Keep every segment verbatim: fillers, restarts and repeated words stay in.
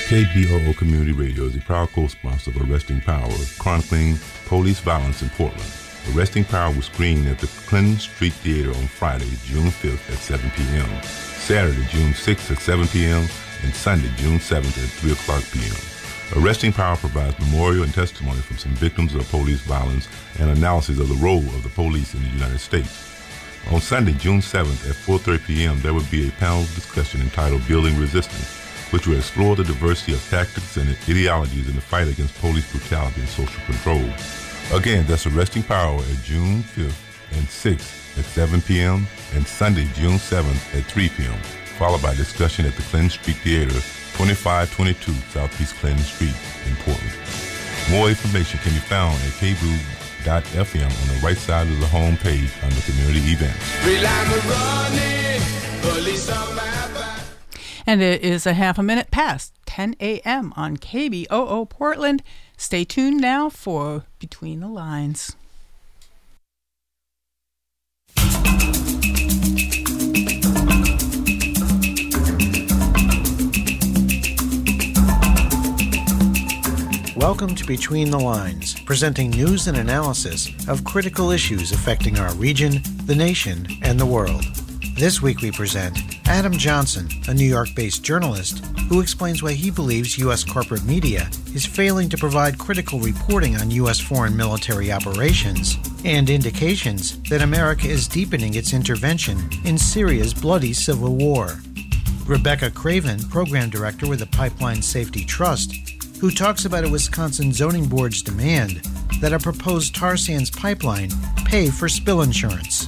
K B O O Community Radio is a proud co-sponsor of Arresting Power, chronicling police violence in Portland. Arresting Power was screened at the Clinton Street Theater on Friday, June fifth at seven p.m., Saturday, June sixth at seven p.m., and Sunday, June seventh at three o'clock p.m. Arresting Power provides memorial and testimony from some victims of police violence and analysis of the role of the police in the United States. On Sunday, June seventh at four thirty p.m., there will be a panel discussion entitled Building Resistance, which will explore the diversity of tactics and ideologies in the fight against police brutality and social control. Again, that's Arresting Power at June fifth and sixth at seven p.m. and Sunday, June seventh at three p.m., followed by discussion at the Clinton Street Theater, twenty-five twenty-two Southeast Clinton Street in Portland. More information can be found at k b o o dot f m on the right side of the home page under Community Events. And it is a half a minute past ten a.m. on K B O O Portland. Stay tuned now for Between the Lines. Welcome to Between the Lines, presenting news and analysis of critical issues affecting our region, the nation, and the world. This week we present Adam Johnson, a New York-based journalist who explains why he believes U S corporate media is failing to provide critical reporting on U S foreign military operations and indications that America is deepening its intervention in Syria's bloody civil war. Rebecca Craven, program director with the Pipeline Safety Trust, who talks about a Wisconsin zoning board's demand that a proposed tar sands pipeline pay for spill insurance.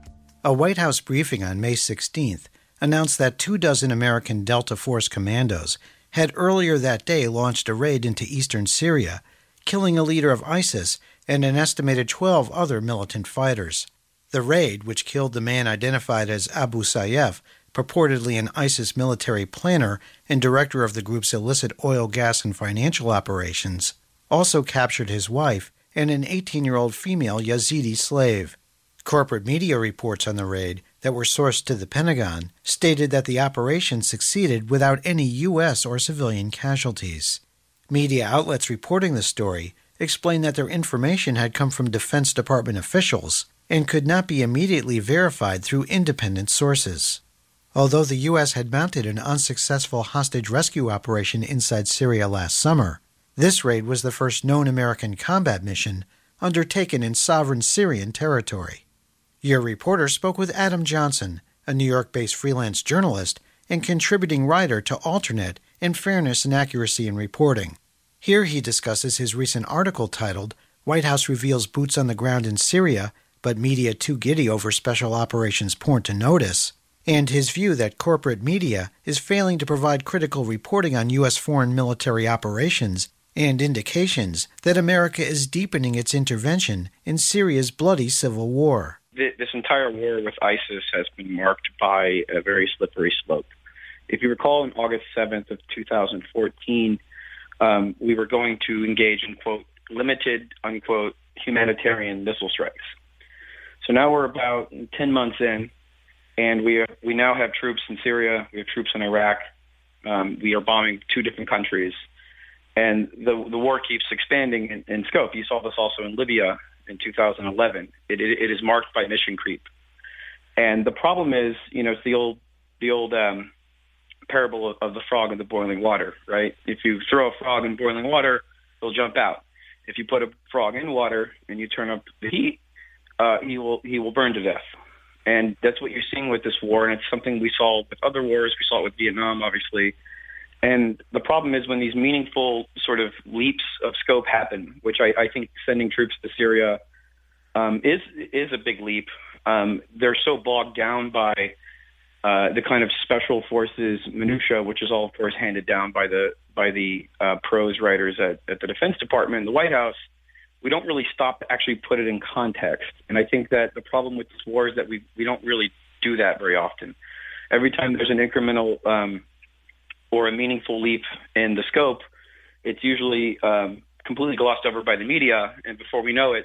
A White House briefing on May sixteenth announced that two dozen American Delta Force commandos had earlier that day launched a raid into eastern Syria, killing a leader of ISIS and an estimated twelve other militant fighters. The raid, which killed the man identified as Abu Sayyaf, purportedly an ISIS military planner and director of the group's illicit oil, gas, and financial operations, also captured his wife and an eighteen-year-old female Yazidi slave. Corporate media reports on the raid that were sourced to the Pentagon stated that the operation succeeded without any U S or civilian casualties. Media outlets reporting the story explained that their information had come from Defense Department officials and could not be immediately verified through independent sources. Although the U S had mounted an unsuccessful hostage rescue operation inside Syria last summer, this raid was the first known American combat mission undertaken in sovereign Syrian territory. Your reporter spoke with Adam Johnson, a New York-based freelance journalist and contributing writer to Alternet and Fairness and Accuracy in Reporting. Here he discusses his recent article titled, White House Reveals Boots on the Ground in Syria, but Media Too Giddy Over Special Operations Porn to Notice, and his view that corporate media is failing to provide critical reporting on U S foreign military operations and indications that America is deepening its intervention in Syria's bloody civil war. This entire war with ISIS has been marked by a very slippery slope. If you recall, on August seventh of two thousand fourteen, um, we were going to engage in, quote, limited, unquote, humanitarian missile strikes. So now we're about ten months in, and we are, we now have troops in Syria, we have troops in Iraq, um, we are bombing two different countries, and the the war keeps expanding in, in scope. You saw this also in Libya in two thousand eleven. It, it, it is marked by mission creep. And the problem is, you know, it's the old the old um, parable of, of the frog in the boiling water, right? If you throw a frog in boiling water, it'll jump out. If you put a frog in water and you turn up the heat, uh, he will he will burn to death. And that's what you're seeing with this war, and it's something we saw with other wars. We saw it with Vietnam, obviously. And the problem is when these meaningful sort of leaps of scope happen, which I, I think sending troops to Syria um, is is a big leap. Um, they're so bogged down by uh, the kind of special forces minutia, which is all, of course, handed down by the by the uh, prose writers at, at the Defense Department and the White House. We don't really stop to actually put it in context. And I think that the problem with this war is that we we don't really do that very often. Every time there's an incremental um, or a meaningful leap in the scope, it's usually um, completely glossed over by the media, and before we know it,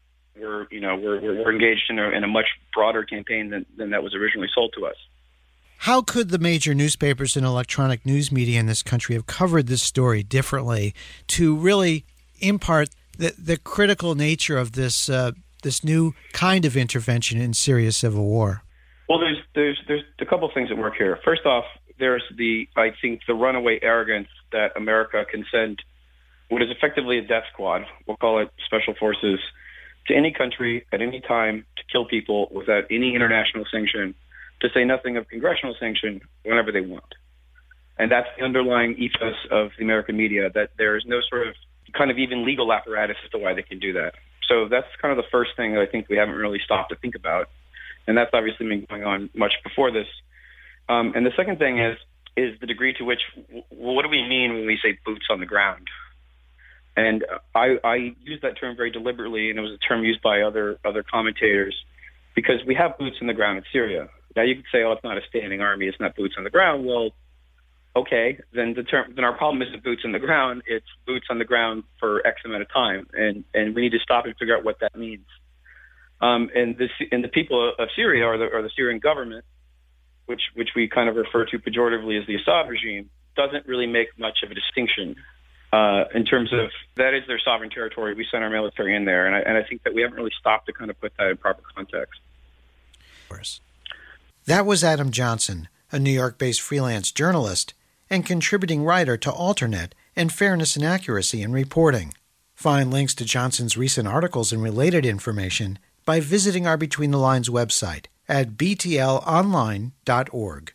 we're you know we're we're engaged in a, in a much broader campaign than, than that was originally sold to us. How could the major newspapers and electronic news media in this country have covered this story differently to really impart the, the critical nature of this uh, this new kind of intervention in Syria's civil war? Well, there's there's there's a couple of things at work here. First off, there's the I think the runaway arrogance that America can send what is effectively a death squad, we'll call it special forces, to any country at any time to kill people without any international sanction, to say nothing of congressional sanction, whenever they want. And that's the underlying ethos of the American media, that there is no sort of kind of even legal apparatus as to why they can do that. So that's kind of the first thing that I think we haven't really stopped to think about. And that's obviously been going on much before this. Um, and the second thing is, is the degree to which, well, what do we mean when we say boots on the ground? And I, I use that term very deliberately, and it was a term used by other other commentators, because we have boots on the ground in Syria. Now you could say, oh, it's not a standing army, it's not boots on the ground. Well, okay, then the term, then our problem isn't boots on the ground, it's boots on the ground for X amount of time, and, and we need to stop and figure out what that means. Um, and, this, and the people of Syria, or the, or the Syrian government, which which we kind of refer to pejoratively as the Assad regime, doesn't really make much of a distinction uh, in terms of that is their sovereign territory. We send our military in there, and I, and I think that we haven't really stopped to kind of put that in proper context. That was Adam Johnson, a New York-based freelance journalist and contributing writer to Alternet and Fairness and Accuracy in Reporting. Find links to Johnson's recent articles and related information by visiting our Between the Lines website at b t l online dot org.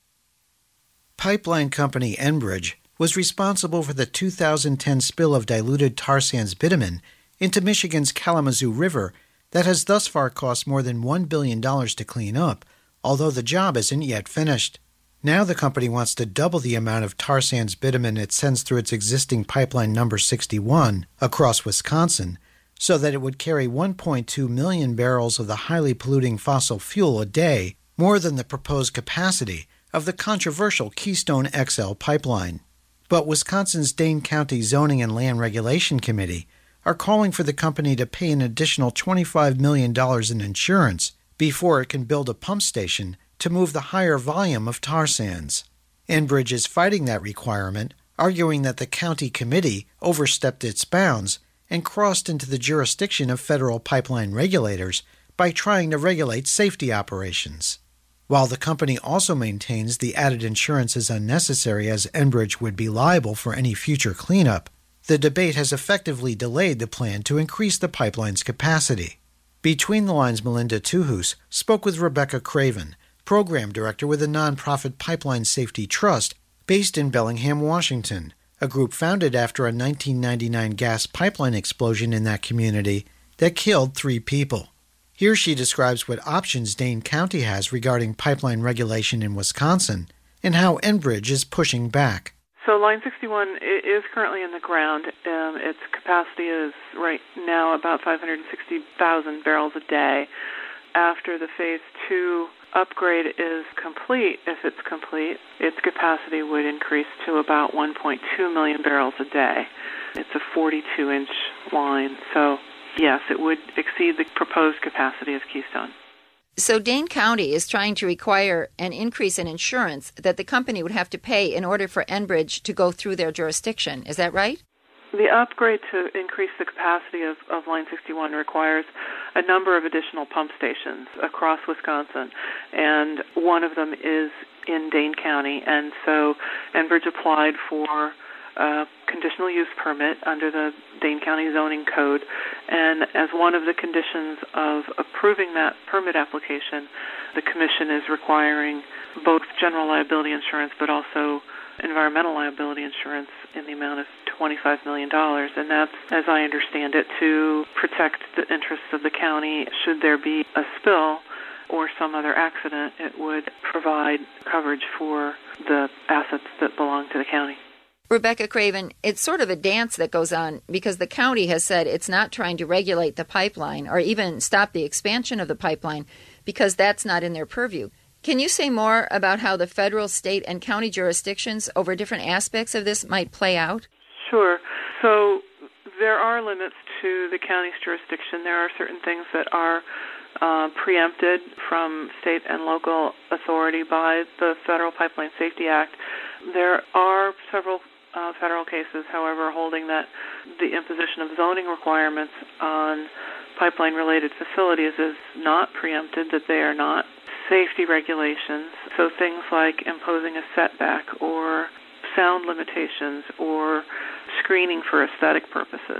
Pipeline company Enbridge was responsible for the two thousand ten spill of diluted tar sands bitumen into Michigan's Kalamazoo River that has thus far cost more than one billion dollars to clean up, although the job isn't yet finished. Now the company wants to double the amount of tar sands bitumen it sends through its existing pipeline number sixty-one across Wisconsin, so that it would carry one point two million barrels of the highly polluting fossil fuel a day, more than the proposed capacity of the controversial Keystone X L pipeline. But Wisconsin's Dane County Zoning and Land Regulation Committee are calling for the company to pay an additional twenty-five million dollars in insurance before it can build a pump station to move the higher volume of tar sands. Enbridge is fighting that requirement, arguing that the county committee overstepped its bounds and crossed into the jurisdiction of federal pipeline regulators by trying to regulate safety operations. While the company also maintains the added insurance is unnecessary, as Enbridge would be liable for any future cleanup, the debate has effectively delayed the plan to increase the pipeline's capacity. Between the Lines' Melinda Tuhus spoke with Rebecca Craven, program director with a nonprofit Pipeline Safety Trust based in Bellingham, Washington, a group founded after a nineteen ninety-nine gas pipeline explosion in that community that killed three people. Here she describes what options Dane County has regarding pipeline regulation in Wisconsin and how Enbridge is pushing back. So Line sixty-one is currently in the ground. Um, its capacity is right now about five hundred sixty thousand barrels a day. After the Phase two upgrade is complete, if it's complete, its capacity would increase to about one point two million barrels a day. It's a forty-two inch line, so yes, it would exceed the proposed capacity of Keystone. So Dane County is trying to require an increase in insurance that the company would have to pay in order for Enbridge to go through their jurisdiction. Is that right? The upgrade to increase the capacity of, of Line sixty-one requires a number of additional pump stations across Wisconsin, and one of them is in Dane County. And so Enbridge applied for a conditional use permit under the Dane County zoning code, and as one of the conditions of approving that permit application, the commission is requiring both general liability insurance but also environmental liability insurance in the amount of twenty-five million dollars, and that's, as I understand it, to protect the interests of the county should there be a spill or some other accident. It would provide coverage for the assets that belong to the county. Rebecca Craven, it's sort of a dance that goes on because the county has said it's not trying to regulate the pipeline or even stop the expansion of the pipeline because that's not in their purview. Can you say more about how the federal, state, and county jurisdictions over different aspects of this might play out? Sure. So there are limits to the county's jurisdiction. There are certain things that are uh, preempted from state and local authority by the Federal Pipeline Safety Act. There are several uh, federal cases, however, holding that the imposition of zoning requirements on pipeline-related facilities is not preempted, that they are not safety regulations. So things like imposing a setback or sound limitations or screening for aesthetic purposes.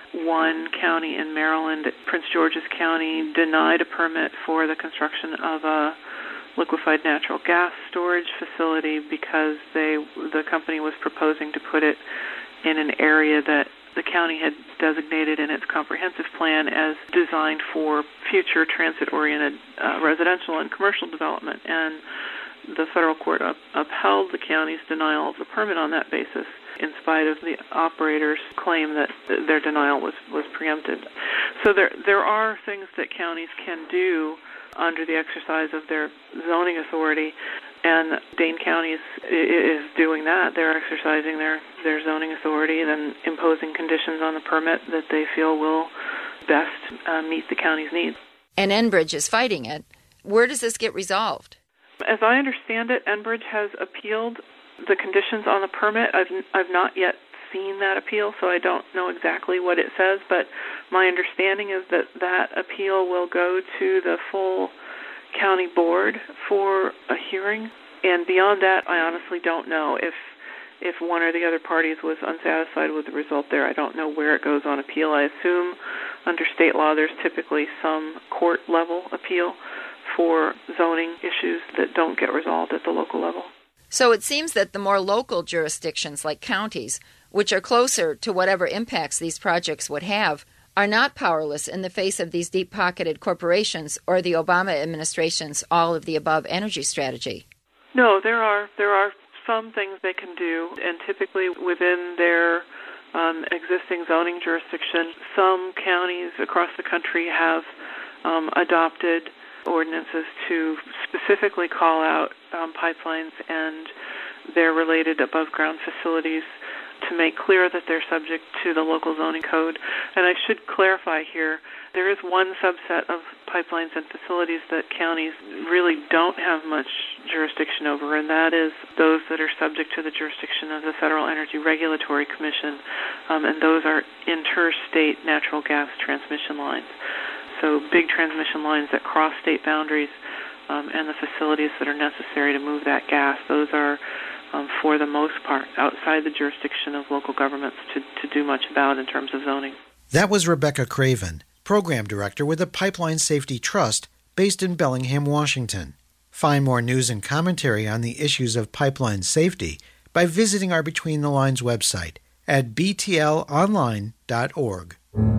One county in Maryland, Prince George's County, denied a permit for the construction of a liquefied natural gas storage facility because they the company was proposing to put it in an area that the county had designated in its comprehensive plan as designed for future transit-oriented uh, residential and commercial development. And the federal court up, upheld the county's denial of the permit on that basis, in spite of the operator's claim that th- their denial was, was preempted. So there there are things that counties can do under the exercise of their zoning authority, and Dane County is, is doing that. They're exercising their, their zoning authority and imposing conditions on the permit that they feel will best uh, meet the county's needs. And Enbridge is fighting it. Where does this get resolved? As I understand it, Enbridge has appealed the conditions on the permit. I've I've not yet seen that appeal, so I don't know exactly what it says, but my understanding is that that appeal will go to the full county board for a hearing. And beyond that, I honestly don't know. If if one or the other parties was unsatisfied with the result there, I don't know where it goes on appeal. I assume under state law there's typically some court-level appeal for zoning issues that don't get resolved at the local level. So it seems that the more local jurisdictions like counties, which are closer to whatever impacts these projects would have, are not powerless in the face of these deep-pocketed corporations or the Obama administration's all-of-the-above energy strategy. No, there are there are some things they can do, and typically within their um, existing zoning jurisdiction, some counties across the country have um, adopted ordinances to specifically call out um, pipelines and their related above-ground facilities to make clear that they're subject to the local zoning code. And I should clarify here, there is one subset of pipelines and facilities that counties really don't have much jurisdiction over, and that is those that are subject to the jurisdiction of the Federal Energy Regulatory Commission, um, and those are interstate natural gas transmission lines. So big transmission lines that cross state boundaries um, and the facilities that are necessary to move that gas, those are, um, for the most part, outside the jurisdiction of local governments to, to do much about in terms of zoning. That was Rebecca Craven, Program Director with the Pipeline Safety Trust, based in Bellingham, Washington. Find more news and commentary on the issues of pipeline safety by visiting our Between the Lines website at b t l online dot org.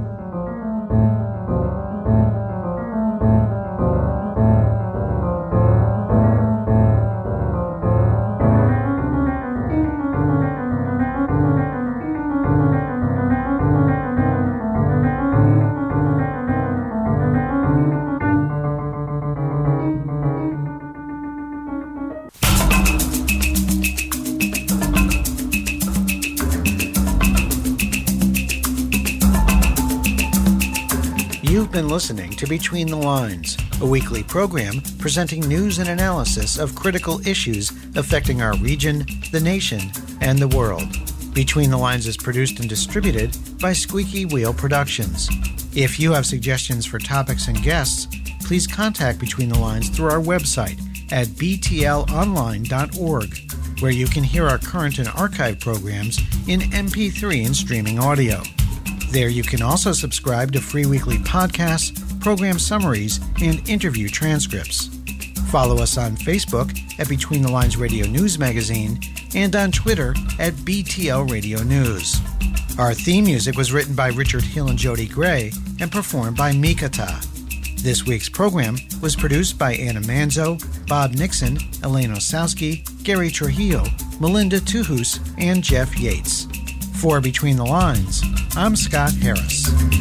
You've been listening to Between the Lines, a weekly program presenting news and analysis of critical issues affecting our region, the nation, and the world. Between the Lines is produced and distributed by Squeaky Wheel Productions. If you have suggestions for topics and guests, please contact Between the Lines through our website at b t l online dot org, where you can hear our current and archive programs in M P three and streaming audio. There you can also subscribe to free weekly podcasts, program summaries, and interview transcripts. Follow us on Facebook at Between the Lines Radio News Magazine and on Twitter at B T L Radio News. Our theme music was written by Richard Hill and Jody Gray and performed by Mikata. This week's program was produced by Anna Manzo, Bob Nixon, Elaine Osowski, Gary Trujillo, Melinda Tuhus, and Jeff Yates. For Between the Lines, I'm Scott Harris.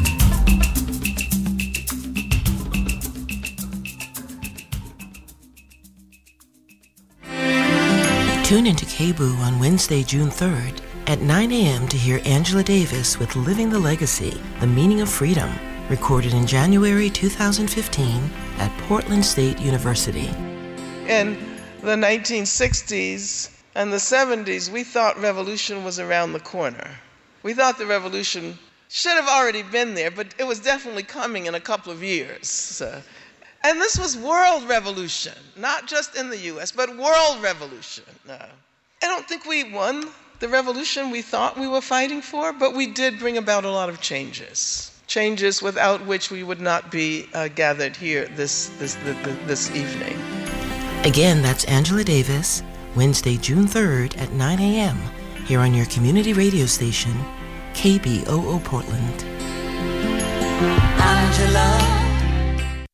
Tune into K B O O on Wednesday, June third at nine a.m. to hear Angela Davis with Living the Legacy, The Meaning of Freedom. recorded in January two thousand fifteen at Portland State University. In the nineteen sixties and the seventies, we thought revolution was around the corner. We thought the revolution should have already been there, but it was definitely coming in a couple of years. So, and this was world revolution, not just in the U S, but world revolution. Uh, I don't think we won the revolution we thought we were fighting for, but we did bring about a lot of changes. Changes without which we would not be uh, gathered here this, this, this, this evening. Again, that's Angela Davis, Wednesday, June third at nine a.m. here on your community radio station, K B O O Portland. Angela.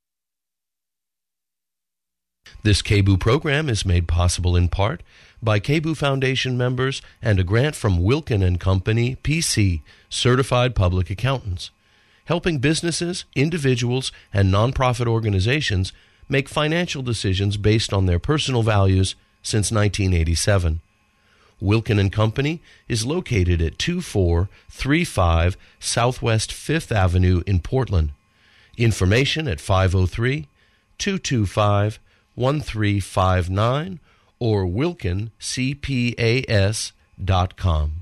This K B O O program is made possible in part by K B O O Foundation members and a grant from Wilkin and Company, P C, Certified Public Accountants, helping businesses, individuals, and nonprofit organizations make financial decisions based on their personal values since nineteen eighty-seven. Wilkin and Company is located at two four three five Southwest fifth Avenue in Portland. Information at five oh three, two two five, one three five nine or wilkin c p a s dot com.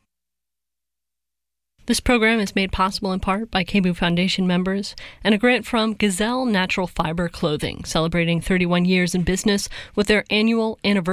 This program is made possible in part by K B O O Foundation members and a grant from Gazelle Natural Fiber Clothing, celebrating thirty-one years in business with their annual anniversary.